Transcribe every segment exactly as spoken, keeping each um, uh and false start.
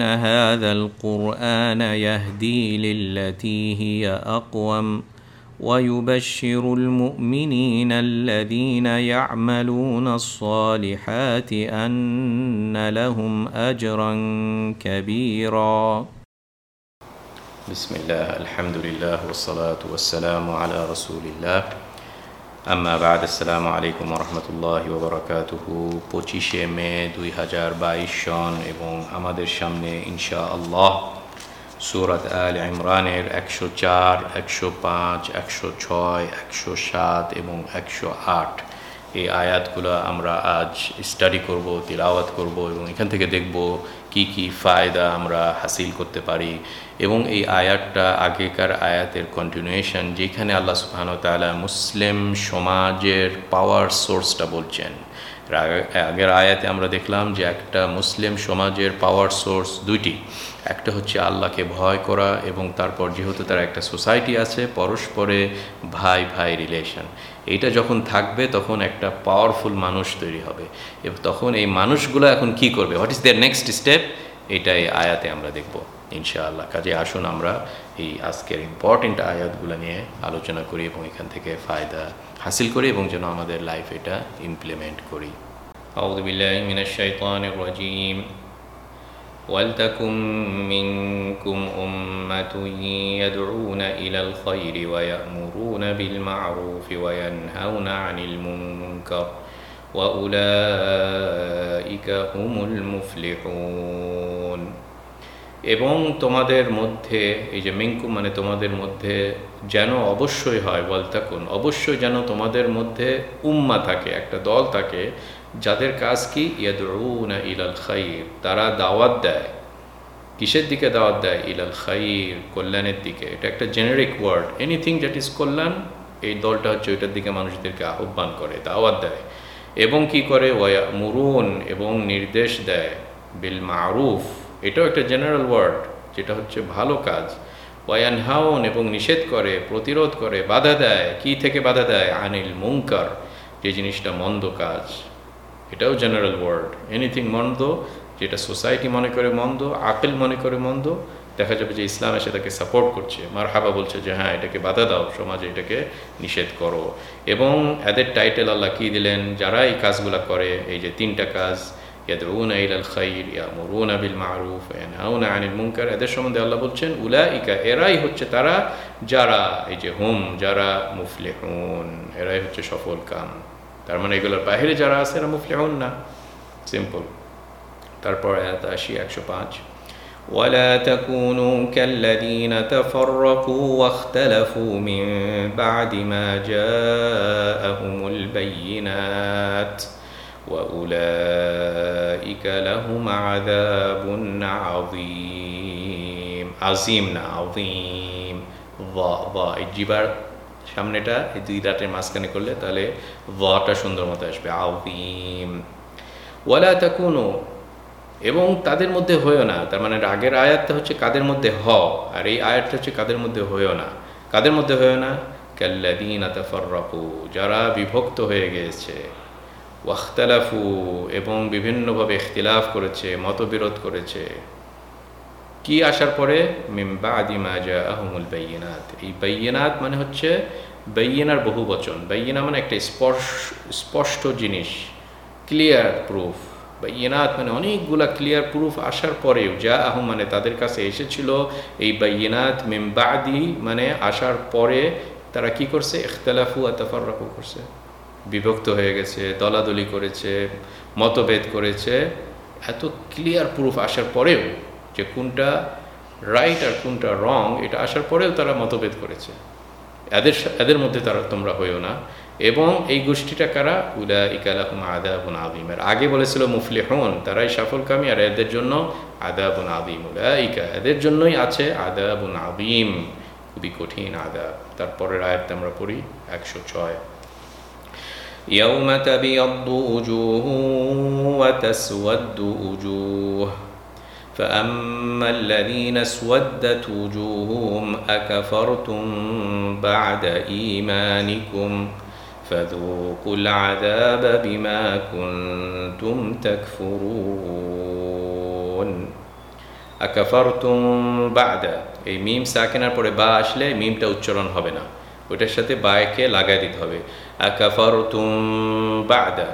إن هذا القرآن يهدي للتي هي أقوم ويبشر المؤمنين الذين يعملون الصالحات أن لهم أجرا كبيرا بسم الله الحمد لله والصلاة والسلام على رسول الله আম্মা বাদ আসসালামু আলাইকুম ওরহমতুল্লাহি ওবরাকাতুহু। পঁচিশে মে দুই হাজার বাইশ সন এবং আমাদের সামনে ইনশাআল্লাহ সূরাত আল ইমরানের একশো চার, একশো পাঁচ, একশো ছয়, একশো সাত এবং একশো আট এই আয়াতগুলো আমরা আজ স্টাডি করব, তিলাওয়াত করব এবং এখান থেকে দেখব কি কি ফায়দা আমরা হাসিল করতে পারি। এবং এই আয়াতটা আগেকার আয়াতের কন্টিনিউয়েশন, যেখানে আল্লাহ সুবহানাহু ওয়া তাআলা মুসলিম সমাজের পাওয়ার সোর্সটা বলছেন। আগের আয়াতে আমরা দেখলাম যে একটা মুসলিম সমাজের পাওয়ার সোর্স দুইটি, একটা হচ্ছে আল্লাহকে ভয় করা এবং তারপর যেহেতু তার একটা সোসাইটি আছে, পরস্পরে ভাই ভাই রিলেশন, এইটা যখন থাকবে তখন একটা পাওয়ারফুল মানুষ তৈরি হবে। এবং তখন এই মানুষগুলো এখন কি করবে, what is there next step, এটাই আয়াতে আমরা দেখব ইনশাআল্লাহ। কাজে আসুন আমরা এই আজকের ইম্পর্টেন্ট আয়াতগুলো নিয়ে আলোচনা করি এবং এখান থেকে ফায়দা হাসিল করি এবং যেন আমাদের লাইফ এটা ইমপ্লিমেন্ট করি। আউযু বিল্লাহি মিনাশ শাইতানির রাজীম। ওয়ালতাকুম মিনকুম উম্মাতুন ইয়াদউনা ইলাল খায়রি ওয়া ইয়া'মুরুনা বিল মা'রুফি ওয়া ইয়ানহাউনা আনিল মুনকার ওয়া উলাইকা হুমুল মুফলিহুন। এবং তোমাদের মধ্যে, এই যে মিনকুম মানে তোমাদের মধ্যে যেন অবশ্যই হয়, ওয়ালতাকুন অবশ্যই যেন তোমাদের মধ্যে উম্মাহ থাকে, একটা দল থাকে যাদের কাজ কি, ইয়াদউনা ইলাল খায়র, তারা দাওয়াত দেয়। কিসের দিকে দাওয়াত দেয়? ইলাল খায়র, কল্যাণের দিকে। এটা একটা generic word, anything that is কল্যাণ, এই দলটা হচ্ছে ওইটার দিকে মানুষদেরকে আহ্বান করে, দাওয়াত দেয়। এবং কি করে? ওয়া ইয়া'মুরুন, এবং নির্দেশ দেয়, বিল মা'রুফ, এটাও একটা জেনারেল ওয়ার্ড, যেটা হচ্ছে ভালো কাজ। ওয়া ইয়ানহাউন, এবং নিষেধ করে, প্রতিরোধ করে, বাধা দেয়। কি থেকে বাধা দেয়? আনিল মুনকার, যে জিনিসটা মন্দ কাজ, এটাও জেনারেল ওয়ার্ড। এনিথিং মন্দ, যেটা সোসাইটি মনে করে মন্দ, আকল মনে করে মন্দ, দেখা যাবে যে ইসলাম এসে তাকে সাপোর্ট করছে, মারহাবা বলছে যে হ্যাঁ এটাকে বাধা দাও, সমাজে এটাকে নিষেধ করো। এবং এদের টাইটেল আল্লাহ কি দিলেন? যারা এই কাজগুলো করে, এই যে তিনটা কাজ, ইয়াদউনা ইলাল খায়র, ইয়া'মুরুনা বিল মা'রুফ, ইয়ানহাউনা আনিল মুনকার, এদের সম্বন্ধে আল্লাহ বলছেন উলাইকা, এরাই হচ্ছে তারা, যারা এই যে হুম, যারা মুফলিহুন, এরাই হচ্ছে সফল কাম। তার মানে এগুলোর বাইরে যারা আছে এরা মুফলিহুন না, সিম্পল। তারপর আয়াত আসি একশো পাঁচ। ওয়ালা তাকুনু কাল্লাযীনা তাফাররাকু ওয়াখতালাফু মিন বা'দি মা জাআহুমুল বায়্যিনাত ওয়া উলাইকা লাহুম আযাবুন আযীম। আযীম না, আযীম। ওয়া ওয়া এই জিবার সামনেটা এই দুই দাঁতের মাঝখানে করলে তাহলে ওয়াটা সুন্দর মতো আসবে, আযীম। ওয়ালা তাকুনু, এবং তাদের মধ্যে হয়েও না। তার মানে আগের আয়াতটা হচ্ছে কাদের মধ্যে হও, আর এই আয়াতটা হচ্ছে কাদের মধ্যে হয়েও না। কাদের মধ্যে হয়েও না? কাল্লাযীনা তাফাররাকু, যারা বিভক্ত হয়ে গিয়েছে, ওয়াখতালাফু, এবং বিভিন্নভাবে ইখতিলাফ করেছে, মতবিরোধ করেছে। কি আসার পরে? মিন বা'দি মা জাআহুমুল বায়্যিনাত, এই বায়্যিনাত মানে হচ্ছে বায়্যিনার বহু বচন। বায়্যিনা মানে একটা স্পষ্ট জিনিস, ক্লিয়ার প্রুফ। বায়্যিনাত মানে অনেকগুলা ক্লিয়ার প্রুফ আসার পরেও, জাআহুম মানে তাদের কাছে এসেছিল এই বায়্যিনাত, মিন বা'দি মানে আসার পরে তারা কি করছে? ইখতিলাফু ওয়া তাফাররাকু করছে, বিভক্ত হয়ে গেছে, দলাদলি করেছে, মতভেদ করেছে। এত ক্লিয়ার প্রুফ আসার পরেও যে কোনটা রাইট আর কোনটা রং, এটা আসার পরেও তারা মতভেদ করেছে। এদের এদের মধ্যে তারা তোমরা হইও না। এবং এই গোষ্ঠীটা কারা? উলাইকা লাহুম আযাবুন আযীম। আগে বলেছিল মুফলিহুন, তারাই সফলকামী, আর এদের জন্য আযাবুন আযীম। উলাইকা, এদের জন্যই আছে আযাবুন আযীম, খুবই কঠিন আযাব। তারপরের আয়াতটা আমরা পড়ি একশো ছয়। ইয়াউমা তাবিয়াদ্দু উজুহুন ওয়া তাসওয়াদ্দু উজুহ فأما الذين اسودت وجوههم أكفرتم بعد إيمانكم فذوقوا العذاب بما كنتم تكفرون আকাফারতুম বা'দা, এই মিম সাকিনার পরে বা আসলে মিমটা উচ্চারণ হবে না, ওইটার সাথে বায়কে লাগাই দিতে হবে। আকাফারতুম বা'দা,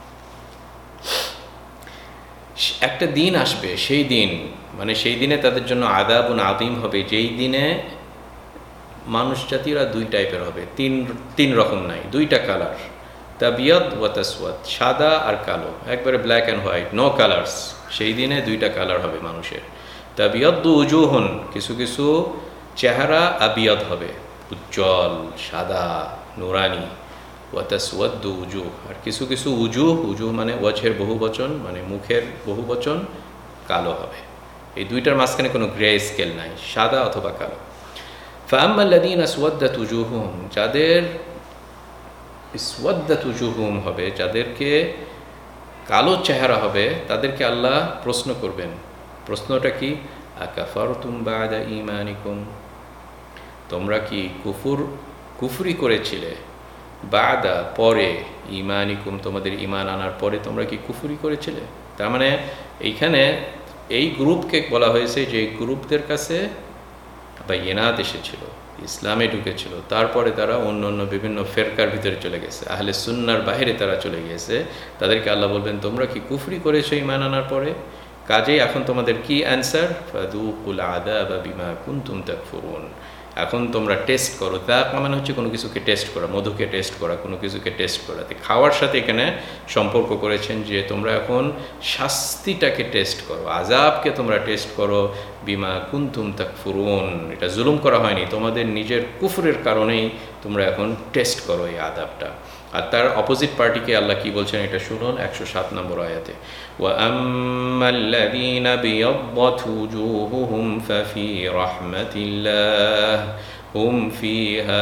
একটা দিন আসবে, সেই দিন মানে সেই দিনে তাদের জন্য আযাবুন আযীম হবে, যেই দিনে মানুষ জাতিরা দুই টাইপের হবে, তিন তিন রকম নাই, দুইটা কালার, তাবিয়াদ ওয়া তাসওয়াদ, সাদা আর কালো, একবারে black and white, no colours. সেই দিনে দুইটা কালার হবে মানুষের। তাবিয়াদ্দু উজুহুন, কিছু কিছু চেহারা আবিয়াদ হবে, উজ্জ্বল সাদা নুরানি। ওয়া তাসওয়াদ্দু উজুহ, আর কিছু কিছু উজুহ, উজুহ মানে ওয়াজহের বহু বচন, মানে মুখের বহু বচন, কালো হবে। এই দুইটার মাঝখানে কোনো গ্রে স্কেল নাই, সাদা অথবা কালো। ফাআম্মা আল্লাযীনা আসওয়াদ্দাত উজুহুহুম, যাদের ইসওয়াদ্দাত উজুহুহুম হবে, যাদেরকে কালো চেহারা হবে, তাদেরকে আল্লাহ প্রশ্ন করবেন। প্রশ্নটা কি? আকাফারতুম বা'দা ঈমানিকুম, তোমরা কি কুফুর কুফরি করেছিলে, বা'দা পরে, ঈমানিকুম তোমাদের ঈমান আনার পরে তোমরা কি কুফরি করেছিলে? তার মানে এইখানে এই গ্রুপকে বলা হয়েছে যে এই গ্রুপদের কাছে বাইয়িনাত এসেছিল, ইসলামে ঢুকেছিল, তারপরে তারা অন্য অন্য বিভিন্ন ফেরকার ভিতরে চলে গেছে, আহলে সুন্নাহর বাইরে তারা চলে গিয়েছে। তাদেরকে আল্লাহ বলবেন তোমরা কি কুফরি করেছো ঈমান আনার পরে? কাজেই এখন তোমাদের কি অ্যান্সার? ফাযুকুল আযাবা বিমা কুনতুম তাকফুরুন, এখন তোমরা টেস্ট করো। তা মানে হচ্ছে কোনো কিছুকে টেস্ট করা, মধুকে টেস্ট করা, কোনো কিছুকে টেস্ট করা। খাওয়ার সাথে এখানে সম্পর্ক করেছেন যে তোমরা এখন শাস্তিটাকে টেস্ট করো, আযাবকে তোমরা টেস্ট করো, বিমা কুনতুম তাকফুরুন, এটা জুলুম করা হয়নি, তোমাদের নিজের কুফরের কারণেই তোমরা এখন টেস্ট করো এই আযাবটা। আর তার অপোজিট পার্টিকে আল্লাহ কি বলছেন এটা শুনুন একশো সাত নম্বর আয়াতে, ওয়া আম্মাল্লাযীনা বিয়াদ্দাত উজুহুহুম ফাফি রাহমাতিল্লাহ হুম ফিহা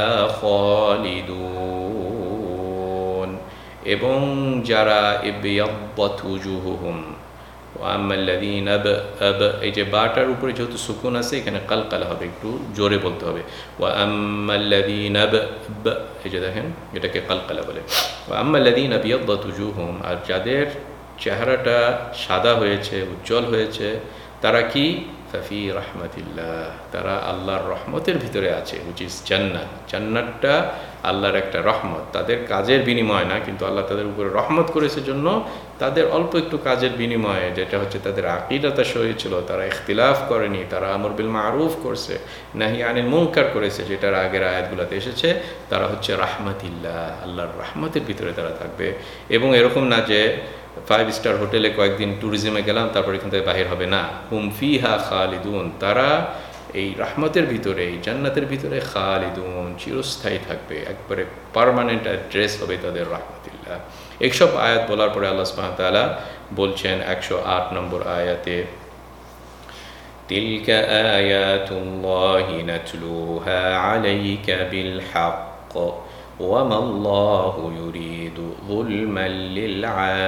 খালিদুন, এবং যারা বিয়াদ্দাত উজুহুহুম, ওয়া আম্মাল্লাযীনা আব, এই যে বাটার উপরে যেহেতু সুকুন আছে এখানে কালকালা হবে, একটু জোরে বলতে হবে। ওয়া আম্মাল্লাযীনা আব, এই যে দেখেন এটাকে কালকালা বলে। ওয়া আম্মাল্লাযীনা বিয়াদ্দাত উজুহুম, আর যাদের চেহারাটা সাদা হয়েছে, উজ্জ্বল হয়েছে, তারা কি? ফাফি রাহমাতিল্লাহ, তারা আল্লাহর রহমতের ভিতরে আছে, হুইচ ইজ জান্নাত। জান্নাতটা আল্লাহর একটা রহমত, তাদের কাজের বিনিময় না, কিন্তু আল্লাহ তাদের উপরে রহমত করেছে জন্য তাদের অল্প একটু কাজের বিনিময়ে, যেটা হচ্ছে তাদের আকীদাটা সহি ছিল, তারা ইখতিলাফ করেনি, তারা আমর বিল মারুফ করছে, নাহি আনিল মুনকার করেছে, যেটার আগের আয়াতগুলোতে এসেছে, তারা হচ্ছে রাহমাতিল্লাহ, আল্লাহর রহমতের ভিতরে তারা থাকবে। এবং এরকম না যে ফাইভ স্টার হোটেলে কয়েকদিন ট্যুরিজমে গেলাম তারপর এখান থেকে বাহির হবে, না, হুম ফিহা খালিদুন, তারা এই রহমতের ভিতরে, এই জান্নাতের ভিতরে খালিদুন, চিরস্থায়ী থাকবে, একবারে পার্মানেন্ট অ্যাড্রেস হবে তাদের রাহমাতিল্লাহ। এইসব আয়াত বলার পরে আল্লাহ সুবহানাহু ওয়া তাআলা বলছেন একশো আট নম্বর আয়াতে, তিলকা আয়াতুল্লাহি নাতলুহা আলাইকা বিল হক ওয়ামা আল্লাহু ইউরিদু যুলমান লিল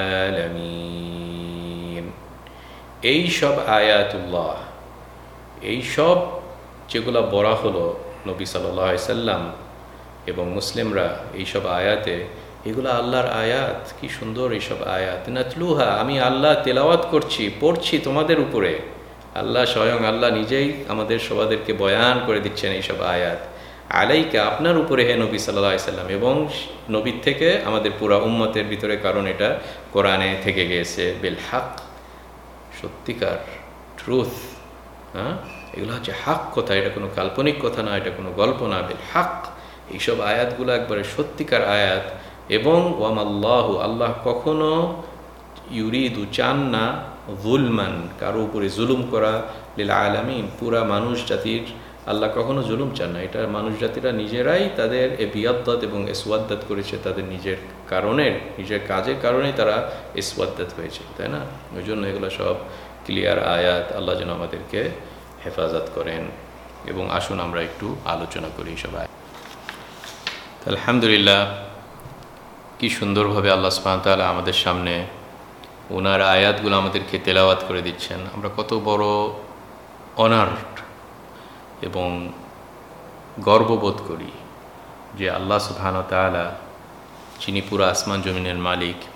আলামিন। এই সব আয়াতুল্লাহ, এই সব যেগুলো বলা হলো নবী সাল্লাল্লাহু আলাইহি সাল্লাম এবং মুসলিমরা, এই সব আয়াতে, এগুলো আল্লাহর আয়াত, কি সুন্দর এইসব আয়াত। নাতলুহা, আমি আল্লাহ তেলাওয়াত করছি, পড়ছি তোমাদের উপরে, আল্লাহ স্বয়ং আল্লাহ নিজেই আমাদের সবাদেরকে বয়ান করে দিচ্ছেন এইসব আয়াত, আলাইকা, আপনার উপরে হে নবী সাল্লাল্লাহু আলাইহি সাল্লাম, এবং নবীর থেকে আমাদের পুরা উম্মতের ভিতরে, কারণ এটা কোরআনে থেকে গিয়েছে, বিল হক, সত্যিকার, ট্রুথ। হ্যাঁ, এগুলো হচ্ছে হক কথা, এটা কোনো কাল্পনিক কথা না, এটা কোনো গল্প না, বিল হক। এইসব আয়াতগুলো একবারে সত্যিকার আয়াত। এবং ওয়ামাল্লাহু, আল্লাহ কখনো ইউরিদু, চান না, যুলমান, কারো উপরে জুলুম করা, লিল আলামিন, পুরা মানুষ জাতির আল্লাহ কখনো জুলুম চান না। এটা মানুষ জাতিরা নিজেরাই তাদের এ বিয়াদ্দাত এবং ইসওয়াদ্দাত করেছে, তাদের নিজের কারণে, নিজের কাজের কারণেই তারা ইসওয়াদ্দাত হয়েছে, তাই না? ওই জন্য এগুলো সব ক্লিয়ার আয়াত। আল্লাহ যেন আমাদেরকে হেফাজত করেন। এবং আসুন আমরা একটু আলোচনা করি সব আয়াত। আলহামদুলিল্লাহ, কি সুন্দরভাবে আল্লাহ সুবহানাহু ওয়া তাআলা আমাদের সামনে ওনার আয়াতগুলো আমাদেরকে তেলাওয়াত করে দিচ্ছেন। আমরা কত বড় অনার্ড এবং গর্ববোধ করি যে আল্লাহ সুবহানাহু ওয়া তাআলা, যিনি পুরো আসমান জমিনের মালিক,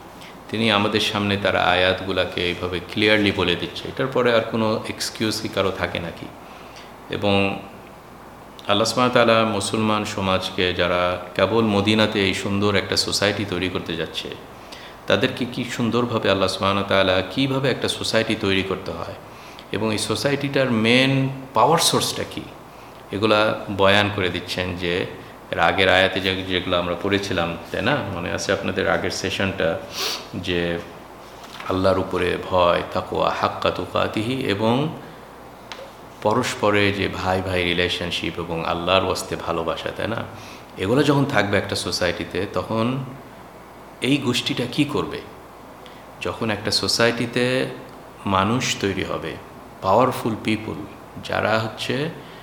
তিনি আমাদের সামনে তার আয়াতগুলোকে এইভাবে ক্লিয়ারলি বলে দিচ্ছে। এটার পরে আর কোনো এক্সকিউজ কি কারো থাকে নাকি? এবং আল্লাহ সুবহানাহু ওয়া তাআলা মুসলমান সমাজকে, যারা কেবল মদিনাতে এই সুন্দর একটা সোসাইটি তৈরি করতে যাচ্ছে, তাদেরকে কি সুন্দরভাবে আল্লাহ সুবহানাহু ওয়া তাআলা কীভাবে একটা সোসাইটি তৈরি করতে হয় এবং এই সোসাইটিটার মেন পাওয়ার সোর্সটা কী, এগুলা বয়ান করে দিচ্ছেন। যে এর আগের আয়াতে যে যেগুলো আমরা পড়েছিলাম, তাই না, মনে আছে আপনাদের আগের সেশনটা, যে আল্লাহর উপরে ভয়, তাকওয়া, হাক্কা তুকাতিহি, এবং পরস্পরে যে ভাই ভাই রিলেশনশিপ এবং আল্লাহর ওয়াস্তে ভালোবাসা, তাই না, এগুলো যখন থাকবে একটা সোসাইটিতে, তখন এই গোষ্ঠীটা কি করবে? যখন একটা সোসাইটিতে মানুষ তৈরি হবে, পাওয়ারফুল পিপুল, যারা হচ্ছে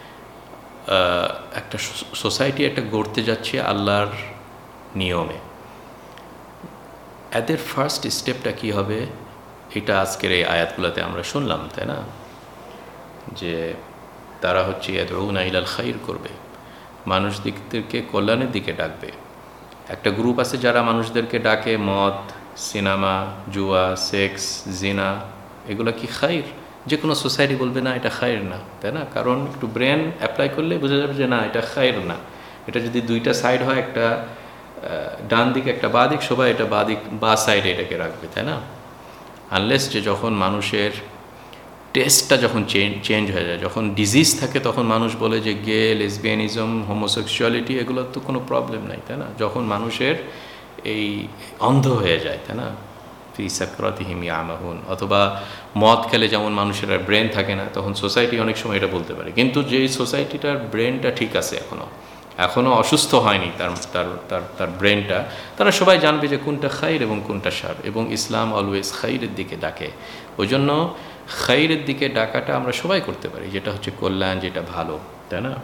একটা সোসাইটি একটা গড়তে যাচ্ছে আল্লাহর নিয়মে, এদের ফার্স্ট স্টেপটা কি হবে? এটা আজকের এই আয়াতগুলোতে আমরা শুনলাম, তাই না, যে তারা হচ্ছে ইয়াদউনা ইলাল খাইর করবে, মানুষ দিকদেরকে কল্যাণের দিকে ডাকবে। একটা গ্রুপ আছে যারা মানুষদেরকে ডাকে মদ, সিনেমা, জুয়া, সেক্স, জিনা, এগুলো কি খাইর? যে কোনো সোসাইটি বলবে না এটা খাইর না, তাই না, কারণ একটু ব্রেন অ্যাপ্লাই করলে বোঝা যাবে যে না এটা খাইর না। এটা যদি দুইটা সাইড হয়, একটা ডান দিক একটা বাঁ দিক, সবাই এটা বাঁ দিক বা সাইডে এটাকে রাখবে, তাই না। আনলেস যে যখন মানুষের টেস্টটা যখন চেঞ্জ চেঞ্জ হয়ে যায়, যখন ডিজিজ থাকে, তখন মানুষ বলে যে গে, লেসবিয়ানিজম, হোমোসেক্সুয়ালিটি, এগুলোর তো কোনো প্রবলেম নাই, তাই না। যখন মানুষের এই অন্ধ হয়ে যায়, তাই না, ফি সাকরাতিহিম ইয়ামাহুন, অথবা মদ খেলে যেমন মানুষের আর ব্রেন থাকে না, তখন সোসাইটি অনেক সময় এটা বলতে পারে। কিন্তু যেই সোসাইটিটার ব্রেনটা ঠিক আছে, এখনও এখনও অসুস্থ হয়নি তার তার তার তার ব্রেনটা, তারা সবাই জানবে যে কোনটা খাইর এবং কোনটা শার, এবং ইসলাম অলওয়েজ খাইরের দিকে ডাকে। ওই জন্য খাইরের দিকে ডাকাটা আমরা সবাই করতে পারি, যেটা হচ্ছে কল্যাণ, যেটা ভালো, তাই না।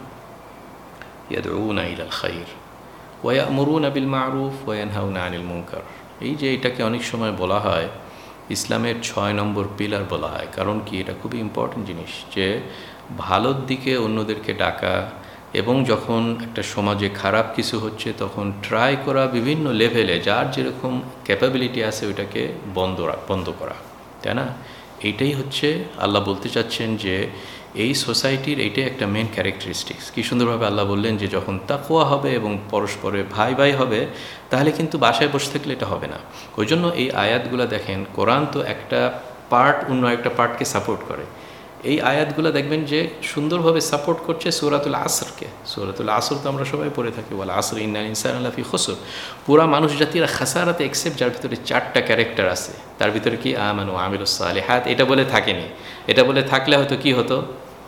ইয়াদউনা ইলাল খাইর ওয়া ইয়া'মুরুনা বিল মা'রুফ ওয়া ইয়ানহাউনা আনিল মুনকার। এই যে এটাকে অনেক সময় বলা হয় ইসলামের ছয় নম্বর পিলার বলা হয়, কারণ কি এটা খুবই ইম্পর্টেন্ট জিনিস, যে ভালোর দিকে অন্যদেরকে ডাকা, এবং যখন একটা সমাজে খারাপ কিছু হচ্ছে তখন ট্রাই করা বিভিন্ন লেভেলে, যার যেরকম ক্যাপাবিলিটি আছে ওইটাকে বন্ধ বন্ধ করা, তাই না। এইটাই হচ্ছে আল্লাহ বলতে চাচ্ছেন যে এই সোসাইটির এইটাই একটা মেন ক্যারেক্টারিস্টিক্স। কী সুন্দরভাবে আল্লাহ বললেন যে যখন তাকওয়া হবে এবং পরস্পরে ভাই ভাই হবে, তাহলে কিন্তু বাসায় বসে থাকলে এটা হবে না। ওই জন্য এই আয়াতগুলো দেখেন, কোরআন তো একটা পার্ট অন্য একটা পার্টকে সাপোর্ট করে। এই আয়াতগুলো দেখবেন যে সুন্দরভাবে সাপোর্ট করছে সূরাতুল আসরকে। সূরাতুল আসর তো আমরা সবাই পড়ে থাকি, ওয়াল আসর ইন্নাল ইনসানা লাফি খুসর। পুরা মানুষ জাতিরা খাসারাতে এক্সেপ্ট, যার ভিতরে চারটা ক্যারেক্টার আছে, তার ভিতরে কি আমানু আমিলুস সালিহাত, এটা বলে থাকেনি। এটা বলে থাকলে হয়তো কি হতো,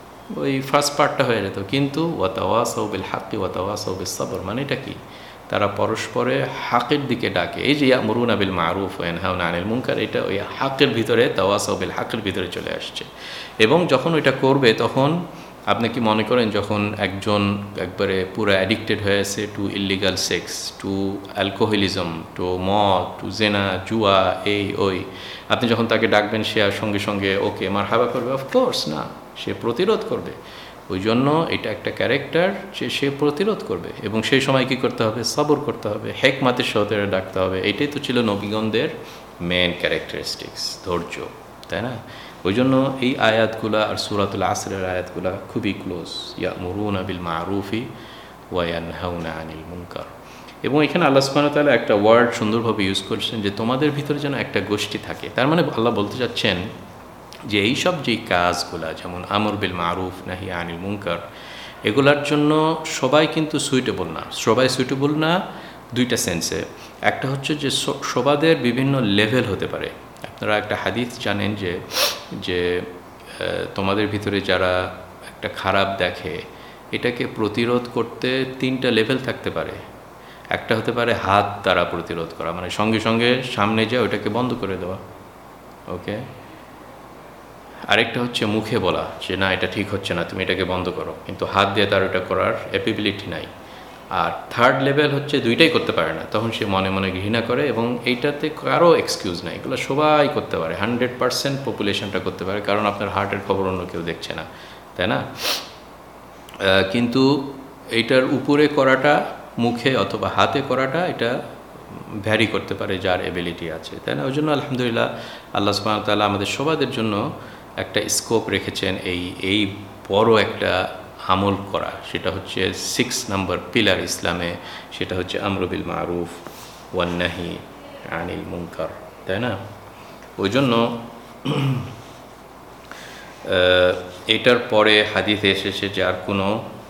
ওই ফার্স্ট পার্টটা হয়ে যেত। কিন্তু ওয়াতাওয়াসাউ বিল হাক্কি ওয়াতাওয়াসাউ বিস সবর, মানে এটা কি, তারা পরস্পরে হাকের দিকে ডাকে। এই যে ইয়া'মুরুনা বিল মা'রুফ ওয়া ইয়ানহাউনা আনিল মুনকার, এটা ওই হাকের ভিতরে, তাওয়াসাউ বিল হাকের ভিতরে চলে আসছে। এবং যখন ওইটা করবে, তখন আপনি কি মনে করেন, যখন একজন একবারে পুরো অ্যাডিক্টেড হয়ে আছে to illegal sex, to alcoholism, to মদ, টু জেনা, জুয়া, এই ওই, আপনি যখন তাকে ডাকবেন, সে আর সঙ্গে সঙ্গে ওকে মারহাবা করবে? অফকোর্স না, সে প্রতিরোধ করবে। ওই জন্য এটা একটা ক্যারেক্টার যে সে প্রতিরোধ করবে, এবং সেই সময় কী করতে হবে, সবর করতে হবে, হেকমাতের সাথে ডাকতে হবে। এটাই তো ছিল নবীগণদের মেন ক্যারেক্টারিস্টিক্স, ধৈর্য, তাই না। ওই জন্য এই আয়াতগুলা আর সূরাতুল আসরের আয়াতগুলা খুবই ক্লোজ। ইয়া'মুরুনা বিল মা'রুফি ওয়া ইয়ানহাউনা আনিল মুনকার। এবং এখানে আল্লাহ সুবহানাহু ওয়া তাআলা একটা ওয়ার্ড সুন্দরভাবে ইউজ করছেন, যে তোমাদের ভিতরে যেন একটা গোষ্ঠী থাকে। তার মানে আল্লাহ বলতে চাচ্ছেন যে এইসব যেই কাজগুলা, যেমন আমর বিল মা'রুফ, নাহি আনিল মুনকার, এগুলার জন্য সবাই কিন্তু সুইটেবল না। সবাই সুইটেবল না দুইটা সেন্সে। একটা হচ্ছে যে সবাদের বিভিন্ন লেভেল হতে পারে। আপনারা একটা হাদিস জানেন যে যে তোমাদের ভিতরে যারা একটা খারাপ দেখে, এটাকে প্রতিরোধ করতে তিনটা লেভেল থাকতে পারে। একটা হতে পারে হাত দ্বারা প্রতিরোধ করা, মানে সঙ্গে সঙ্গে সামনে যায় ওইটাকে বন্ধ করে দেওয়া, ওকে। আরেকটা হচ্ছে মুখে বলা যে না এটা ঠিক হচ্ছে না, তুমি এটাকে বন্ধ করো, কিন্তু হাত দিয়ে তার ওটা করার অ্যাপিবিলিটি নাই। আর থার্ড লেভেল হচ্ছে দুইটাই করতে পারে না, তখন সে মনে মনে ঘৃণা করে, এবং এইটাতে কারো এক্সকিউজ নাই। এগুলো সবাই করতে পারে, হান্ড্রেড পারসেন্ট পপুলেশনটা করতে পারে, কারণ আপনার হার্টের খবর অন্য কেউ দেখছে না, তাই না। কিন্তু এইটার উপরে করাটা, মুখে অথবা হাতে করাটা, এটা ভ্যারি করতে পারে যার এবিলিটি আছে, তাই না? ওই জন্য আলহামদুলিল্লাহ আল্লাহ সুবহানাহু ওয়া তাআলা আমাদের সবাদের জন্য একটা স্কোপ রেখেছেন এই এই বড় একটা আমল করা, সেটা হচ্ছে সিক্স নাম্বার পিলার ইসলামে, সেটা হচ্ছে আমরু বিল মারুফ ওয়ান নাহি আনিল মুনকার, তাই না? ওই জন্য এটার পরে হাদিসে এসেছে যে আর কোনো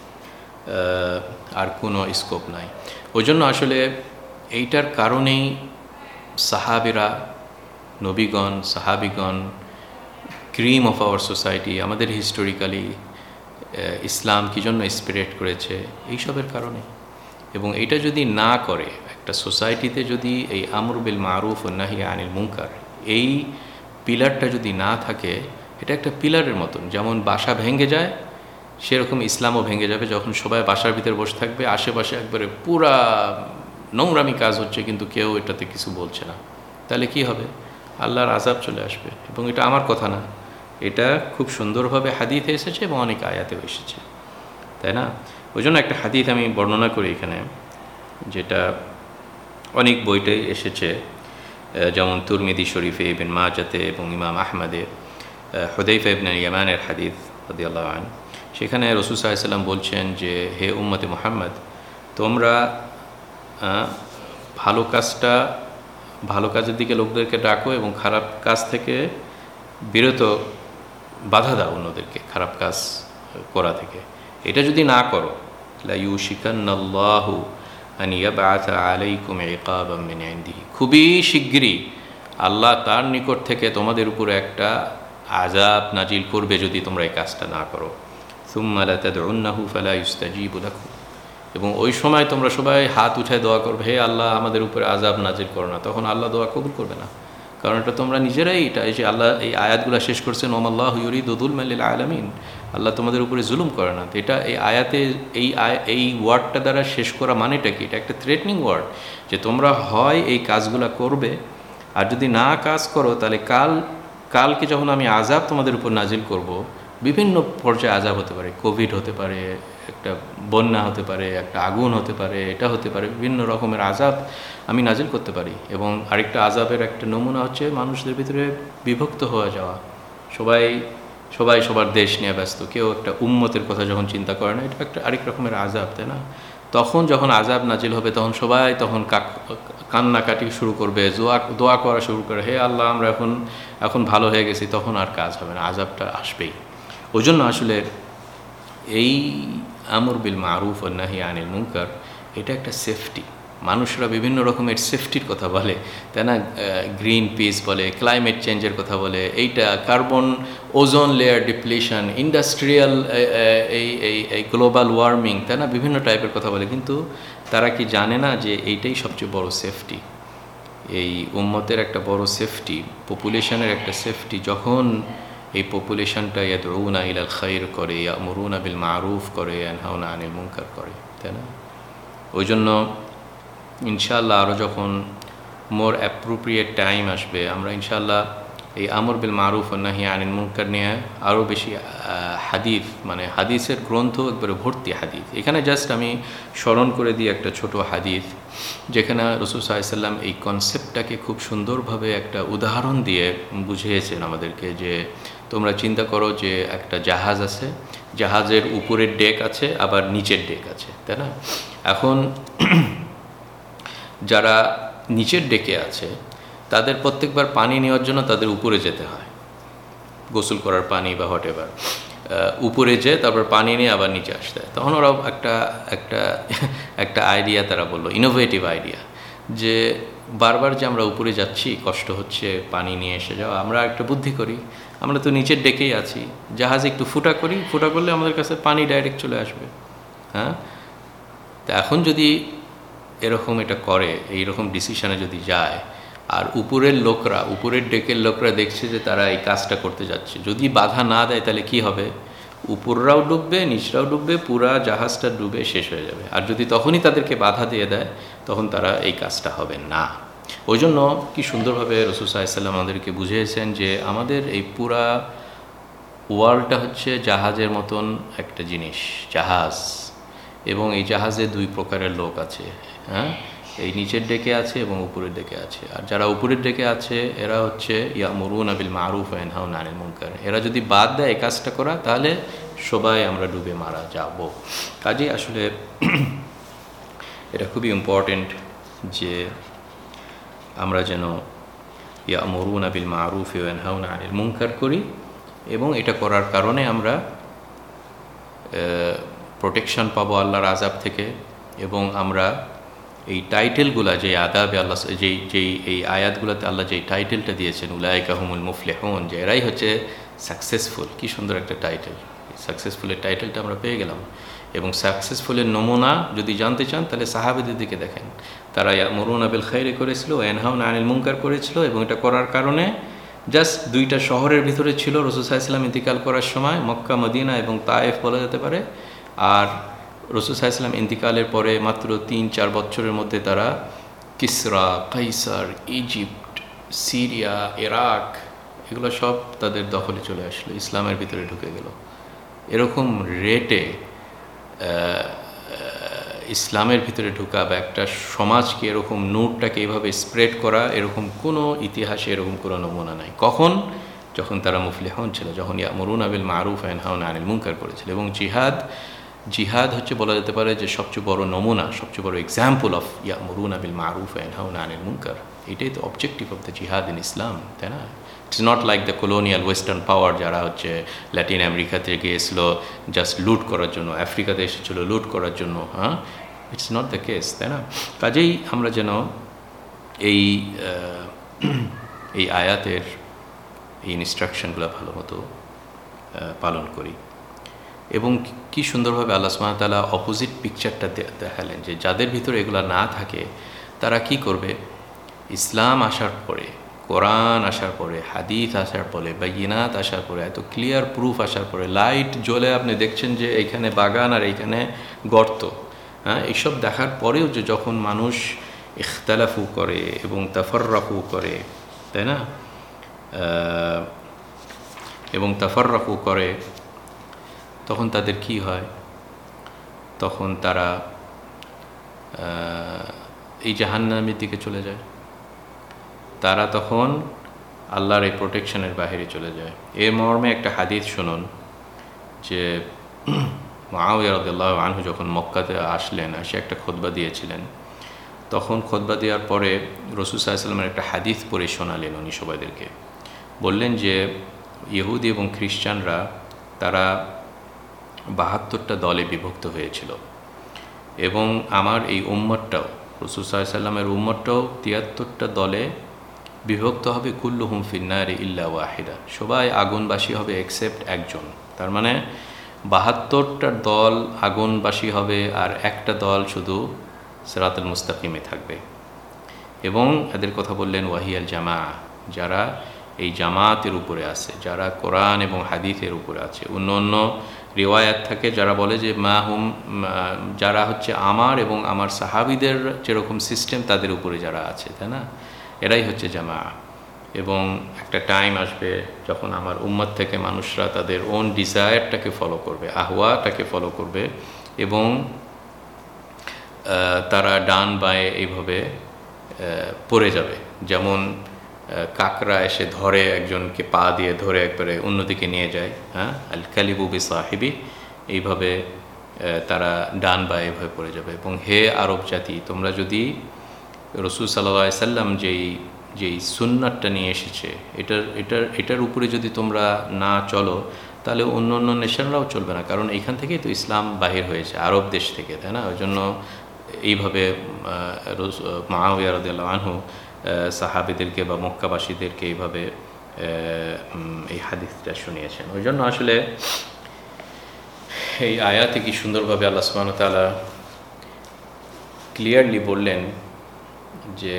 আর কোনো স্কোপ নাই। ওই জন্য আসলে এইটার কারণেই সাহাবিরা, নবীগণ, সাহাবিগণ, ক্রিম অফ আওয়ার সোসাইটি, আমাদের হিস্টোরিক্যালি ইসলাম কী জন্য স্প্রেড করেছে এইসবের কারণে। এবং এটা যদি না করে একটা সোসাইটিতে, যদি এই আমর বিল মারুফ ও নাহি আনিল মুনকার এই পিলারটা যদি না থাকে, এটা একটা পিলারের মতন, যেমন বাসা ভেঙে যায় সেরকম ইসলামও ভেঙে যাবে। যখন সবাই বাসার ভিতরে বসে থাকবে, আশেপাশে একবারে পুরা নোংরামি কাজ হচ্ছে কিন্তু কেউ এটাতে কিছু বলছে না, তাহলে কি হবে? আল্লাহর আযাব চলে আসবে। এবং এটা আমার কথা না, এটা খুব সুন্দরভাবে হাদিসে এসেছে এবং অনেক আয়াতেও এসেছে, তাই না? ওই জন্য একটা হাদিস আমি বর্ণনা করি এখানে, যেটা অনেক বইটাই এসেছে, যেমন তুরমিদি শরীফে, ইবনে মাজাতে এবং ইমাম আহমদে, হুযায়ফা ইবনে ইয়ামানের হাদিস রাদিয়াল্লাহু আনহু। সেখানে রাসূল সাল্লাল্লাহু আলাইহি ওয়াসাল্লাম বলছেন যে, হে উম্মতে মুহাম্মদ, তোমরা ভালো কাজটা ভালো কাজের দিকে লোকদেরকে ডাকো এবং খারাপ কাজ থেকে বিরত বাধা দাও অন্যদেরকে খারাপ কাজ করা থেকে। এটা যদি না করো, লা ইউশিকান্নাল্লাহু আন ইয়াবআসা আলাইকুম ইকাবাম মিন ইনদিহি, খুবই শিগগিরই আল্লাহ তার নিকট থেকে তোমাদের উপরে একটা আযাব নাজিল করবে যদি তোমরা এই কাজটা না করো। সুম্মা লা তাদউন্নাহু ফালা ইস্তাজিবু লাকুম, এবং ওই সময় তোমরা সবাই হাত উঠায় দোয়া করবে, হে আল্লাহ আমাদের উপরে আযাব নাজিল করো না, তখন আল্লাহ দোয়া কবুল করবে না। কারণ এটা তোমরা নিজেরাই, এটা এই যে আল্লাহ এই আয়াতগুলো শেষ করছেন, ওমাল্লাহু ইউরিদু যুলমান লিল আলামিন, আল্লাহ তোমাদের উপরে জুলুম করে না। তো এটা এই আয়াতে এই এই ওয়ার্ডটা দ্বারা শেষ করা মানেটা কি? এটা একটা থ্রেটনিং ওয়ার্ড, যে তোমরা হয় এই কাজগুলো করবে, আর যদি না কাজ করো তাহলে কাল কালকে যখন আমি আযাব তোমাদের উপর নাজিল করব, বিভিন্ন পর্যায়ে আযাব হতে পারে, কোভিড হতে পারে, একটা বন্যা হতে পারে, একটা আগুন হতে পারে, এটা হতে পারে, বিভিন্ন রকমের আযাব আমি নাজিল করতে পারি। এবং আরেকটা আযাবের একটা নমুনা হচ্ছে মানুষদের ভিতরে বিভক্ত হয়ে যাওয়া, সবাই সবাই সবার দেশ নিয়ে ব্যস্ত, কেউ একটা উম্মতের কথা যখন চিন্তা করে না, এটা একটা আরেক রকমের আযাব, তাই না? তখন যখন আযাব নাজিল হবে, তখন সবাই তখন কান্নাকাটি শুরু করবে, দোয়া দোয়া করা শুরু করে, হে আল্লাহ আমরা এখন এখন ভালো হয়ে গেছি, তখন আর কাজ হবে না, আযাবটা আসবেই। ওই জন্য আসলে এই আমর বিল মারুফ ওয়ান নাহি আনিল মুনকার এটা একটা সেফটি। মানুষরা বিভিন্ন রকমের সেফটির কথা বলে, তাই না? গ্রিন পিস বলে, ক্লাইমেট চেঞ্জের কথা বলে, এইটা carbon ozone layer depletion, industrial এই এই এই গ্লোবাল ওয়ার্মিং, তাই না? বিভিন্ন টাইপের কথা বলে, কিন্তু তারা কি জানে না যে এইটাই সবচেয়ে বড় সেফটি, এই উম্মতের একটা বড় সেফটি, পপুলেশনের একটা সেফটি। যখন এই পপুলেশনটা ইয়াদউনা ইলাল খায়র করে, ইয়ামুরুনা বিল মারুফ করে, ইয়ানহাউনা আনিল মুনকার করে, তাই না? ওই জন্য ইনশাআল্লাহ আরও যখন মোর অ্যাপ্রোপ্রিয়েট টাইম আসবে, আমরা ইনশাআল্লাহ এই আমর বিল মারুফ ওয়ান নাহি আনিল মুনকার নিয়ে আরও বেশি হাদিস, মানে হাদিসের গ্রন্থ একবারে ভর্তি হাদিস। এখানে জাস্ট আমি স্মরণ করে দিই একটা ছোট হাদিস, যেখানে রাসূল সাল্লাল্লাহু আলাইহি ওয়াসাল্লাম এই কনসেপ্টটাকে খুব সুন্দরভাবে একটা উদাহরণ দিয়ে বুঝিয়েছেন আমাদেরকে। যে তোমরা চিন্তা করো যে একটা জাহাজ আছে, জাহাজের উপরের ডেক আছে, আবার নিচের ডেক আছে, তাই না? এখন যারা নিচের ডেকে আছে তাদের প্রত্যেকবার পানি নেওয়ার জন্য তাদের উপরে যেতে হয়, গোসল করার পানি বা হোয়াট এভার, উপরে যেয়ে তারপর পানি নিয়ে আবার নিচে আসতে হয়। তখন ওরা একটা একটা একটা আইডিয়া তারা বললো, ইনোভেটিভ আইডিয়া, যে বারবার যে আমরা উপরে যাচ্ছি, কষ্ট হচ্ছে পানি নিয়ে এসে যাওয়া, আমরা একটা বুদ্ধি করি, আমরা তো নিচের ডেকেই আছি, জাহাজে একটু ফুটা করি, ফুটা করলে আমাদের কাছে পানি ডাইরেক্ট চলে আসবে। হ্যাঁ, তা এখন যদি এরকম এটা করে, এইরকম ডিসিশনে যদি যায়, আর উপরের লোকরা, উপরের ডেকের লোকরা দেখছে যে তারা এই কাজটা করতে যাচ্ছে, যদি বাধা না দেয় তাহলে কি হবে? উপররাও ডুববে, নিচরাও ডুববে, পুরা জাহাজটা ডুবে শেষ হয়ে যাবে। আর যদি তখনই তাদেরকে বাধা দিয়ে দেয়, তখন তারা এই কাজটা হবে না। ওই জন্য কি সুন্দরভাবে রাসূল সাল্লাল্লাহু আলাইহি ওয়াসাল্লাম আমাদেরকে বুঝিয়েছেন যে আমাদের এই পুরা ওয়ার্ল্ডটা হচ্ছে জাহাজের মতন একটা জিনিস, জাহাজ। এবং এই জাহাজে দুই প্রকারের লোক আছে। হ্যাঁ, এই নিচের ডেকে আছে এবং উপরের ডেকে আছে। আর যারা উপরের ডেকে আছে এরা হচ্ছে ইয়ামুরুনা বিল মারুফ ওয়া ইয়ানহাউনা আনিল মুনকার। এরা যদি বাদ দেয় এই কাজটা করা, তাহলে সবাই আমরা ডুবে মারা যাব। কাজেই আসলে এটা খুবই ইম্পর্টেন্ট যে আমরা যেন ইয়ামুরুনা বিল মারুফ ওয়া ইয়ানহাউনা আনিল মুনকার করি, এবং এটা করার কারণে আমরা প্রোটেকশন পাবো আল্লাহর আযাব থেকে। এবং আমরা এই টাইটেলগুলা, যে আদাবে আল্লাহ যেই যেই এই আয়াতগুলোতে আল্লাহ যেই টাইটেলটা দিয়েছেন উলাইকা হুমুল মুফলিহুন, যে এরাই হচ্ছে সাকসেসফুল, কি সুন্দর একটা টাইটেল। সাকসেসফুলের টাইটেলটা আমরা পেয়ে গেলাম। এবং সাকসেসফুলের নমুনা যদি জানতে চান তাহলে সাহাবীদের দিকে দেখেন, তারা ইয়ামুরুনা বিল খাইরি করেছিল, ইয়ানহাউনা আনিল মুনকার করেছিল, এবং এটা করার কারণে জাস্ট দুইটা শহরের ভিতরে ছিল রাসূল সাল্লাল্লাহু আলাইহি ওয়াসাল্লাম ইন্তিকাল করার সময়, মক্কা মদিনা এবং তায়েফ বলা যেতে পারে। আর রাসূল সাল্লাল্লাহু আলাইহি ওয়াসাল্লাম ইন্তিকালের পরে মাত্র তিন চার বছরের মধ্যে তারা কিসরা, কাইসার, ইজিপ্ট, সিরিয়া, ইরাক এগুলো সব তাদের দখলে চলে আসলো, ইসলামের ভিতরে ঢুকে গেল। এরকম রেটে ইসলামের ভিতরে ঢুকা বা একটা সমাজকে এরকম নূরটাকে এভাবে স্প্রেড করা, এরকম কোনো ইতিহাসে এরকম কোনো নমুনা নাই। কখন? যখন তারা মুফলিহুন ছিল, যখন ইয়ামুরুনা বিল মারুফ ওয়া ইয়ানহাউনা আনিল মুনকার করেছিল। এবং জিহাদ জিহাদ হচ্ছে বলা যেতে পারে যে সবচেয়ে বড় নমুনা, সবচেয়ে বড় এক্সাম্পল অফ ইয়ামুরুনা বিল মারুফ ওয়া ইয়ানহাউনা আনিল মুনকার। এটাই তো objective of the jihad in Islam, তাই না? It's not like the colonial western power, যারা হচ্ছে ল্যাটিন আমেরিকা থেকে এসলো জাস্ট লুট করার জন্য, আফ্রিকাতে এসেছিলো লুট করার জন্য। হ্যাঁ, ইটস নট দ্য কেস, তাই না? কাজেই আমরা যেন এই এই আয়াতের এই ইনস্ট্রাকশনগুলো ভালো মতো পালন করি। এবং কি সুন্দরভাবে আল্লাহ সুবহানাহু ওয়া তাআলা অপোজিট পিকচারটা দেখালেন, যে যাদের ভিতরে এগুলো না থাকে তারা কি করবে। ইসলাম আসার পরে, কোরআন আসার পরে, হাদিস আসার পরে, বাইয়িনাত আসার পরে, এত ক্লিয়ার প্রুফ আসার পরে, লাইট জ্বলে আপনি দেখছেন যে এইখানে বাগান আর এইখানে গর্ত, হ্যাঁ, এইসব দেখার পরেও যে যখন মানুষ ইখতালাফু করে এবং তাফাররাকু করে, তাই না, এবং তাফাররাকু করে, তখন তাদের কি হয়? তখন তারা এই জাহান্নামের দিকে চলে যায়। তারা তখন আল্লাহর এই প্রোটেকশনের বাইরে চলে যায়। এর মর্মে একটা হাদিস শুনুন, যে মুআবিয়া রাদিয়াল্লাহু আনহু যখন মক্কাতে আসলেন, এসে একটা খুতবা দিয়েছিলেন, তখন খুতবা দেওয়ার পরে রাসূল সাল্লাল্লাহু আলাইহি ওয়াসাল্লামের একটা হাদিস পড়ে শোনালেন উনি সবাইদেরকে। বললেন যে ইহুদি এবং খ্রিস্টানরা তারা বাহাত্তরটা দলে বিভক্ত হয়েছিল, এবং আমার এই উম্মতটাও, রাসূল সাল্লাল্লাহু আলাইহি ওয়াসাল্লামের উম্মতটাও তিয়াত্তরটা দলে বিভক্ত হবে। কুল্লুহুম ফিন্নারি ইল্লা ওয়াহিদা, সবাই আগুনবাসী হবে এক্সেপ্ট একজন। তার মানে বাহাত্তরটা দল আগুনবাসী হবে, আর একটা দল শুধু সিরাতুল মুস্তাকিমে থাকবে। এবং এদের কথা বললেন ওয়াহিয়াল জামা, যারা এই জামাতের উপরে আছে, যারা কোরআন এবং হাদিসের উপরে আছে। অন্য অন্য রিওয়ায়াত থাকে যারা বলে যে মা হুম, যারা হচ্ছে আমার এবং আমার সাহাবিদের যেরকম সিস্টেম তাদের উপরে যারা আছে, তাই না, এরাই হচ্ছে জামা। এবং একটা টাইম আসবে যখন আমার উম্মত থেকে মানুষরা তাদের ওন ডিজায়ারটাকে ফলো করবে, আহওয়াটাকে ফলো করবে, এবং তারা ডান বাঁয়ে এইভাবে পড়ে যাবে। যেমন কাকরা এসে ধরে একজনকে পা দিয়ে ধরে একবারে অন্যদিকে নিয়ে যায়, হ্যাঁ, আল কালিবু বি সাহিবি, এইভাবে তারা ডান বাঁয়ে এভাবে পড়ে যাবে। এবং হে আরব জাতি, তোমরা যদি রাসূল সাল্লাল্লাহু আলাইহি সাল্লাম যেই যেই সুন্নাতটা নিয়ে এসেছে, এটার এটার এটার উপরে যদি তোমরা না চলো, তাহলে অন্য অন্য নেশনরাও চলবে না, কারণ এইখান থেকেই তো ইসলাম বাহির হয়েছে, আরব দেশ থেকে, তাই না? ওই জন্য এইভাবে মুআবিয়া রাদিয়াল্লাহু আনহু সাহাবীদেরকে বা মক্কাবাসীদেরকে এইভাবে এই হাদিসটা শুনিয়েছেন। ওই জন্য আসলে এই আয়াতে কি সুন্দরভাবে আল্লাহ সুবহানাহু ওয়া তাআলা ক্লিয়ারলি বললেন যে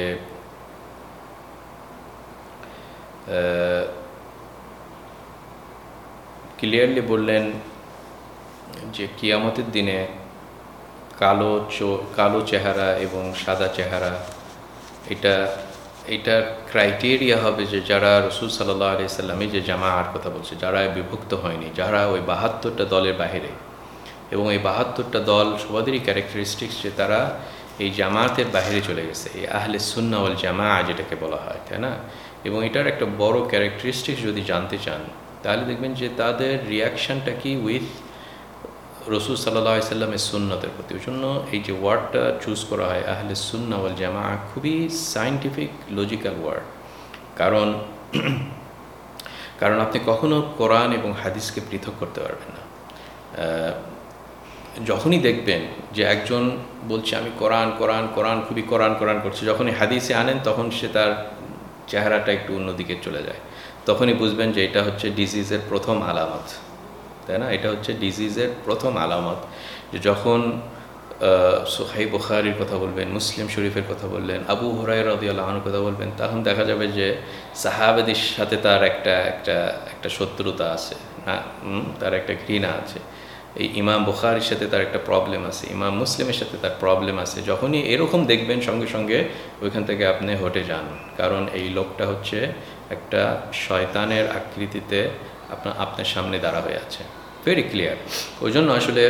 ক্লিয়ারলি বললেন যে কিয়ামতের দিনে কালো চো কালো চেহারা এবং সাদা চেহারা, এটা এটার ক্রাইটেরিয়া হবে যে যারা রাসূল সাল্লাল্লাহু আলাইহি সাল্লামের যে জামাআর কথা বলছে, যারা বিভক্ত হয়নি, যারা ওই বাহাত্তরটা দলের বাইরে। এবং এই বাহাত্তরটা দল সবাদেরই ক্যারেক্টারিস্টিক্স যে তারা এই জামাতের বাইরে চলে গেছে, এই আহলে সুন্নাহ ওয়াল জামাআহ যেটাকে বলা হয়, তাই না? এবং এটার একটা বড় ক্যারেক্টারিস্টিক্স যদি জানতে চান তাহলে দেখবেন যে তাদের রিয়াকশানটা কি উইথ রসুল সাল্লাল্লাহু আলাইহি সাল্লামের সুন্নতের প্রতি। ওই জন্য এই যে ওয়ার্ডটা চুজ করা হয় আহলে সুন্নাহ ওয়াল জামাআহ, খুবই সায়েন্টিফিক লজিক্যাল ওয়ার্ড। কারণ কারণ আপনি কখনো কোরআন এবং হাদিসকে পৃথক করতে পারবেন না। যখনই দেখবেন যে একজন বলছে আমি কোরআন কোরআন কোরআন খুবই কোরআন কোরআন করছে, যখনই হাদিসে আনেন তখন সে তার চেহারাটা একটু অন্যদিকে চলে যায়, তখনই বুঝবেন যে এটা হচ্ছে ডিজিজের প্রথম আলামত, তাই না? এটা হচ্ছে ডিজিজের প্রথম আলামত, যে যখন সহিহ বুখারীর কথা বলবেন, মুসলিম শরীফের কথা বললেন, আবু হুরায়রা রাদিয়াল্লাহু আনহুর কথা বলবেন, তখন দেখা যাবে যে সাহাবাদের সাথে তার একটা একটা একটা শত্রুতা আছে, না তার একটা ঘৃণা আছে। এই ইমাম বুখারীর সাথে তার একটা প্রবলেম আছে, ইমাম মুসলিমের সাথে তার প্রবলেম আছে। যখনই এরকম দেখবেন সঙ্গে সঙ্গে ওইখান থেকে আপনি হটে যান, কারণ এই লোকটা হচ্ছে একটা শয়তানের আকৃতিতে আপনার আপনার সামনে দাঁড়া হয়ে আছে, ভেরি ক্লিয়ার। ওই জন্য আসলে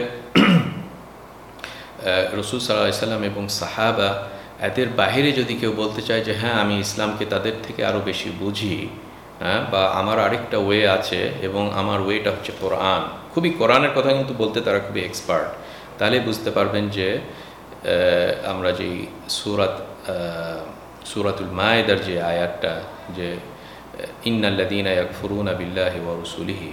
রসুল সাল্লাল্লাহু আলাইহি সাল্লাম এবং সাহাবা এদের বাহিরে যদি কেউ বলতে চায় যে হ্যাঁ আমি ইসলামকে তাদের থেকে আরও বেশি বুঝি, হ্যাঁ, বা আমার আরেকটা ওয়ে আছে এবং আমার ওয়েটা হচ্ছে কোরআন, খুবই কোরআনের কথা কিন্তু বলতে তারা খুবই এক্সপার্ট, তাহলে বুঝতে পারবেন যে আমরা যেই সূরাত সূরাতুল মায়েদার যে আয়াতটা, যে ইন্নাল্লাযীনা ইয়াকফুরুনা বিল্লাহি ওয়া রাসূলিহি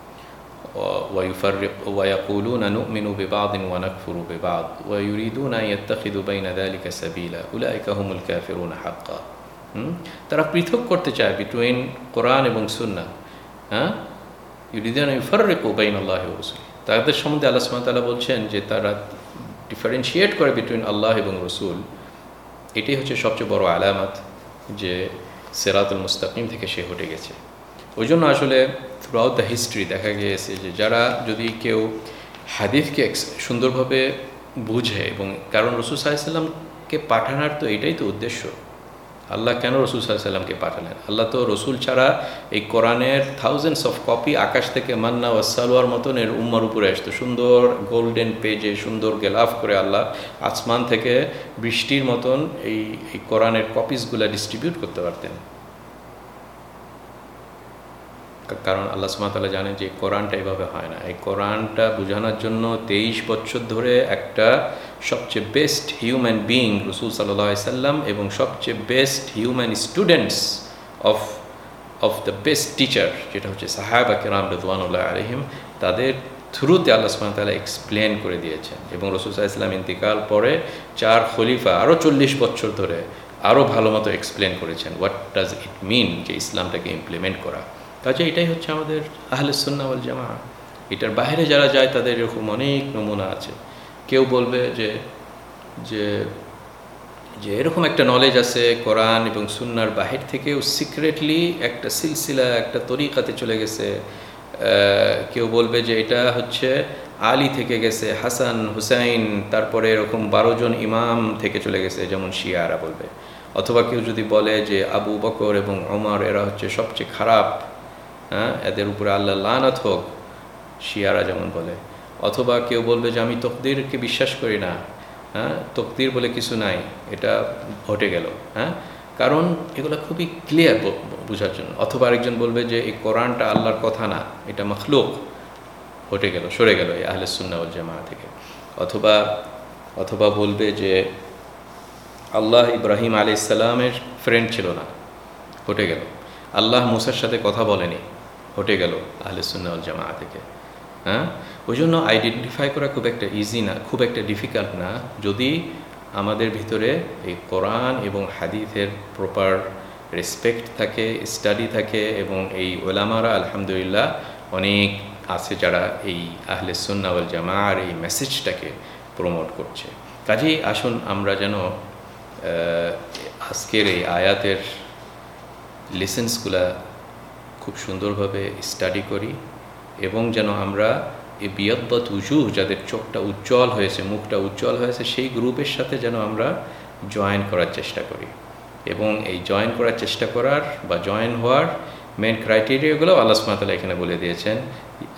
ويفرق ويقولون نؤمن ببعض ونكفر ببعض ويريدون أن يتخذوا بين ذلك سبيلا أولئك هم الكافرون حقا। তারা পৃথক করতে চায় বিটুইন কোরআন এবং সুন্নাহ, হ্যাঁ, ইউরিদুন আন ইউফাররিকু বাইনাল্লাহি ওয়া রাসূলিহি। তাদের সম্বন্ধে আল্লাহ সুবহানাহু ওয়া তাআলা বলছেন যে তারা ডিফারেন্সিয়েট করে বিটুইন আল্লাহ এবং রসুল। এটাই হচ্ছে সবচেয়ে বড় আলামত যে সিরাতুল মুস্তাকিম থেকে সে হটে গেছে। ওই জন্য আসলে থ্রুআউট দ্য হিস্ট্রি দেখা গিয়েছে যে যারা যদি কেউ হাদিসকে সুন্দরভাবে বুঝে, এবং কারণ রসুল সাল্লাল্লাহু আলাইহি সাল্লামকে পাঠানোর তো এটাই তো উদ্দেশ্য, আল্লাহ কেন রসুল সাল্লাল্লাহু আলাইহি সাল্লামকে পাঠালেন? আল্লাহ তো রসুল ছাড়া এই কোরআনের থাউজেন্ডস অফ কপি আকাশ থেকে মান্না ওয়া সালওয়ার মতন এর উম্মার উপরে আসতো, সুন্দর গোল্ডেন পেজে সুন্দর গেলাফ করে আল্লাহ আসমান থেকে বৃষ্টির মতন এই এই কোরআনের কপিসগুলো ডিস্ট্রিবিউট করতে পারতেন। কারণ আল্লাহ সুবহানাহু ওয়া তাআলা জানেন যে কোরআনটা এইভাবে হয় না। এই কোরআনটা বোঝানোর জন্য তেইশ বছর ধরে একটা সবচেয়ে বেস্ট হিউম্যান বিইং রাসূল সাল্লাল্লাহু আলাইহি সাল্লাম এবং সবচেয়ে best human students of of the best teacher যেটা হচ্ছে সাহাবা কিরাম রাদিয়াল্লাহু আলাইহিম, তাদের থ্রুতে আল্লাহ সুবহানাহু ওয়া তাআলা এক্সপ্লেন করে দিয়েছেন। এবং রাসূল সাল্লাল্লাহু আলাইহি সাল্লাম ইন্তিকাল পরে চার খলিফা আরও চল্লিশ বছর ধরে আরও ভালো মতো এক্সপ্লেন করেছেন হোয়াট ডাজ ইট মিন যে ইসলামটাকে ইমপ্লিমেন্ট করা। কাজে এটাই হচ্ছে আমাদের আহলে সুন্নাহ ওয়াল জামাআহ। এটার বাইরে যারা যায় তাদের এরকম অনেক নমুনা আছে। কেউ বলবে যে যে যে এরকম একটা নলেজ আছে কোরআন এবং সুন্নাহর বাহির থেকেও সিক্রেটলি একটা সিলসিলা একটা তরিকাতে চলে গেছে। কেউ বলবে যে এটা হচ্ছে আলী থেকে গেছে, হাসান হুসাইন, তারপরে এরকম বারো জন ইমাম থেকে চলে গেছে, যেমন শিয়ারা বলবে। অথবা কেউ যদি বলে যে আবু বকর এবং ওমর এরা হচ্ছে সবচেয়ে খারাপ, হ্যাঁ, এদের উপরে আল্লাহ লানত হোক, শিয়ারা যেমন বলে। অথবা কেউ বলবে যে আমি তকদিরকে বিশ্বাস করি না, হ্যাঁ, তকদির বলে কিছু নাই, এটা ঘটে গেল, হ্যাঁ, কারণ এগুলো খুবই ক্লিয়ার বোঝার জন্য। অথবা আরেকজন বলবে যে এই কোরআনটা আল্লাহর কথা না, এটা মখলুক, ঘটে গেল, সরে গেল এই আহলে সুন্নাহ ওয়াল জামাআহ থেকে। অথবা অথবা বলবে যে আল্লাহ ইব্রাহিম আলাইহিস সালামের ফ্রেন্ড ছিল না, ঘটে গেল। আল্লাহ মুসার সাথে কথা বলেনি, ঘটে গেল আহলে সুন্নাহ ওয়াল জামাআহ থেকে। হ্যাঁ, ওই জন্য আইডেন্টিফাই করা খুব একটা ইজি না, খুব একটা ডিফিকাল্ট না, যদি আমাদের ভিতরে এই কোরআন এবং হাদিসের প্রপার রেসপেক্ট থাকে, স্টাডি থাকে। এবং এই ওলামারা আলহামদুলিল্লাহ অনেক আছে যারা এই আহলে সুন্নাহ ওয়াল জামাআহর এই মেসেজটাকে প্রমোট করছে। কাজেই আসুন আমরা যেন আজকের এই আয়াতের লেসেন্সগুলা খুব সুন্দরভাবে স্টাডি করি, এবং যেন আমরা এই বিয়াদ্দাত উজুহ, যাদের চোখটা উজ্জ্বল হয়েছে, মুখটা উজ্জ্বল হয়েছে, সেই গ্রুপের সাথে যেন আমরা জয়েন করার চেষ্টা করি। এবং এই জয়েন করার চেষ্টা করার বা জয়েন হওয়ার মেন ক্রাইটেরিয়াগুলো আল্লাহ সুবহানাহু ওয়া তাআলা এখানে বলে দিয়েছেন, যে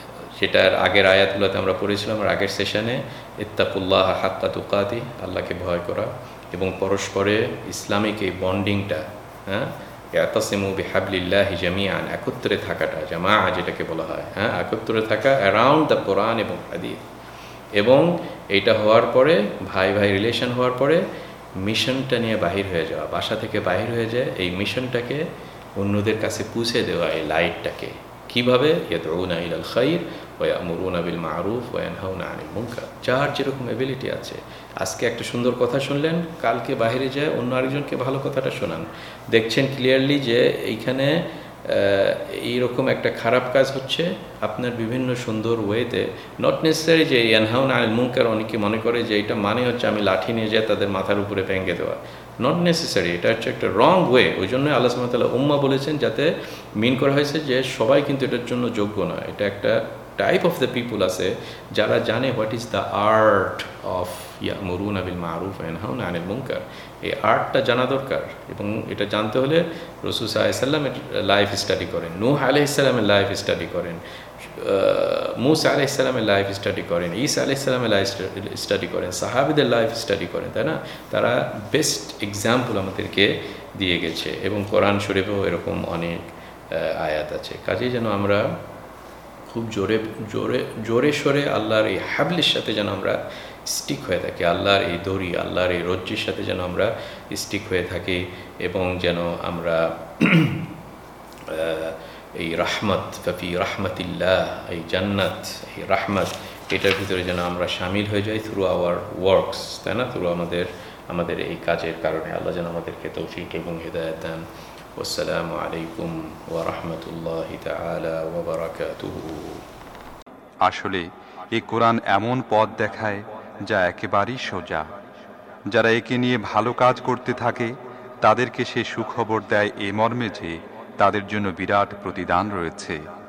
সেটার আগের আয়াতগুলোতে আমরা পড়েছিলাম আর আগের সেশনে, ইত্তাকুল্লাহ হাক্কা তুকাতি, আল্লাহকে ভয় করা এবং পরস্পরে ইসলামিক এই বন্ডিংটা, হ্যাঁ, ইয়াতাসিমু বিহাবলিল্লাহি জামিআন, একত্রে থাকাটা, জামা যেটাকে বলা হয়, হ্যাঁ, একত্রে থাকা অ্যারাউন্ড দ্য কোরআন এবং হাদিস। এবং এইটা হওয়ার পরে, ভাই ভাই রিলেশন হওয়ার পরে মিশনটা নিয়ে বাহির হয়ে যাওয়া, বাসা থেকে বাহির হয়ে যায় এই মিশনটাকে অন্যদের কাছে পৌঁছে দেওয়া, এই লাইটটাকে কীভাবে, ইয়াদউনা ইলাল খাইর ওয়া ইয়ামুরুনা বিল মারুফ ওয়া ইয়ানহাউনা আনিল মুনকার। যার যেরকম এবিলিটি আছে, আজকে একটা সুন্দর কথা শুনলেন, কালকে বাইরে যায় অন্য আরেকজনকে ভালো কথাটা শোনান। দেখছেন ক্লিয়ারলি যে এইখানে এইরকম একটা খারাপ কাজ হচ্ছে আপনার বিভিন্ন সুন্দর ওয়েতে, নট নেসেসারি যে ইয়ানহাউনা আনিল মুনকার, অনেকে মনে করে যে এটা মানে হচ্ছে আমি লাঠি নিয়ে যাই তাদের মাথার উপরে ভেঙে দেওয়া, নট নেসেসারি, এটা হচ্ছে একটা রং ওয়ে। ওই জন্য আল্লাহ সুবহানাহু ওয়া তাআলা উম্মাহ বলেছেন, যাতে মিন করা হয়েছে যে সবাই কিন্তু এটার জন্য যোগ্য নয়। এটা একটা টাইপ অফ দ্য পিপুল আছে যারা জানে what is the art of ইয়ামুরুনা বিল মারুফ ওয়া ইয়ানহাউনা আনিল মুনকার। এই আর্টটা জানা দরকার, এবং এটা জানতে হলে রাসূল সাল্লাল্লাহু আলাইহি ওয়াসাল্লামের লাইফ স্টাডি করেন, নূহ আলাইহিস সালামের লাইফ স্টাডি করেন, মূসা আলাইহিস সালামের লাইফ স্টাডি করেন, ঈসা আলাইহিস সালামের লাইফ স্টাডি করেন, সাহাবীদের লাইফ স্টাডি করেন, তাই না? তারা বেস্ট এক্সাম্পল আমাদেরকে দিয়ে গেছে, এবং কোরআন শরীফেও এরকম অনেক আয়াত আছে। কাজেই যেন আমরা খুব জোরে জোরে জোরে সরে আল্লাহর এই হাবলির সাথে যেন আমরা স্টিক হয়ে থাকি, আল্লাহর এই দড়ি, আল্লাহর এই রজ্জির সাথে যেন আমরা স্টিক হয়ে থাকি, এবং যেন আমরা এই রাহমত, ফি রাহমাতিল্লাহ, এই জান্নাত, এই রাহমত, এটার ভিতরে যেন আমরা শামিল হয়ে যাই থ্রু আওয়ার ওয়ার্কস, তাই না? থ্রু আমাদের আমাদের এই কাজের কারণে আল্লাহ যেন আমাদেরকে তৌফিক এবং হিদায়াত দেন। আসসালামু আলাইকুম ওয়া রাহমাতুল্লাহি তাআলা ওয়া বারাকাতুহু। আসলে এই কোরআন এমন পথ দেখায় যা একেবারেই সোজা। যারা একে নিয়ে ভালো কাজ করতে থাকে তাদেরকে সে সুখবর দেয় এ মর্মে যে তাদের জন্য বিরাট প্রতিদান রয়েছে।